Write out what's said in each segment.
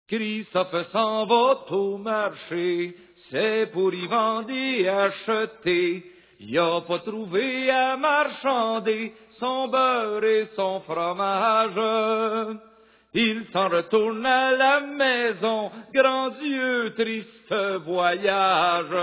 Christophe s'en va au marché, c'est pour y vendre et acheter. Il a pas trouvé à marchander son beurre et son fromage. Il s'en retourne à la maison, grand Dieu, triste voyage.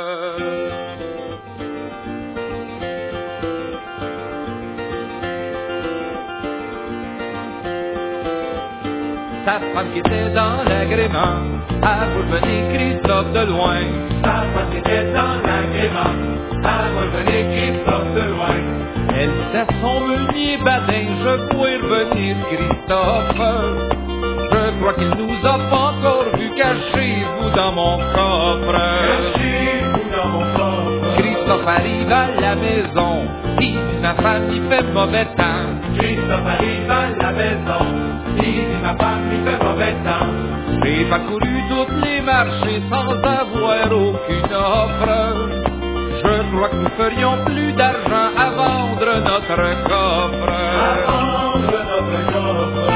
Sa femme qui était dans l'agrément a revenir Christophe de loin. Sa femme qui était dans l'agrément a revenir Christophe de loin. Elle dit à son meunier badin, je vois revenir Christophe. Je crois qu'il nous a pas encore vu, cachez-vous dans mon coffre. Cachez-vous dans mon coffre. Christophe arrive à la maison, il dit ma femme il fait mauvais temps. Christophe arrive à la maison, il dit ma femme il fait mauvais temps. J'ai parcouru tous les marchés sans avoir aucune offre. Je crois que nous ferions plus d'argent à vendre notre coffre. À vendre notre coffre.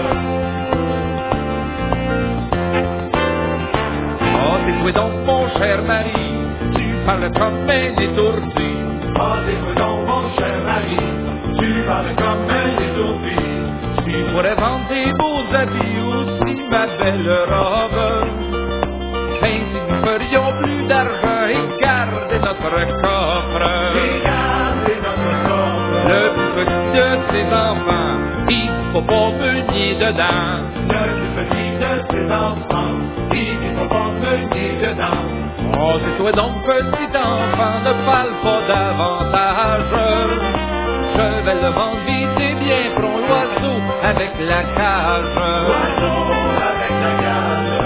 Oh, c'est toi donc mon cher mari, tu parles comme un étourdi. Oh, c'est toi donc mon cher mari, tu parles comme un étourdi. Tu pourrais vendre tes beaux habits aussi, ma belle robe. Ainsi nous ferions plus d'argent et garder notre coffre. Et garder notre coffre. Le plus petit de ses enfants, il faut pas meunier dedans. Le plus petit de ses enfants, il faut pas meunier dedans. Oh, c'est toi donc petit enfant, ne parle pas davantage. Je vais le vendre vite et bien prends l'oiseau avec la cage. L'oiseau avec la cage.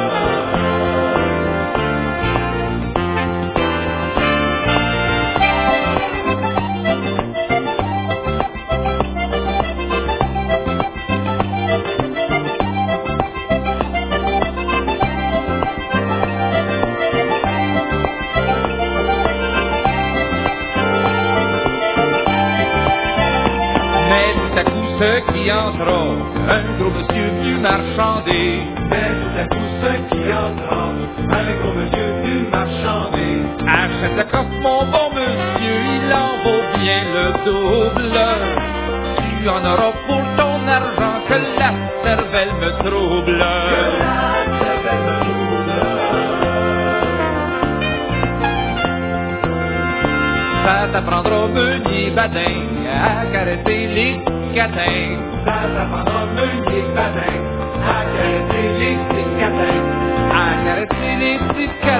Ce qui entra, un gros monsieur venu marchander. Mais tout à coup ce qui entra, un gros monsieur venu marchander. Achète le coffre mon bon monsieur, il en vaut bien le double. Tu en auras pour ton argent, que la cervelle me trouble. Que la cervelle me trouble. Ça t'apprendra meunier badin à caresser les catins. Ça t'apprendra meunier badin à caresser les petits catins. À caresser les petits catins.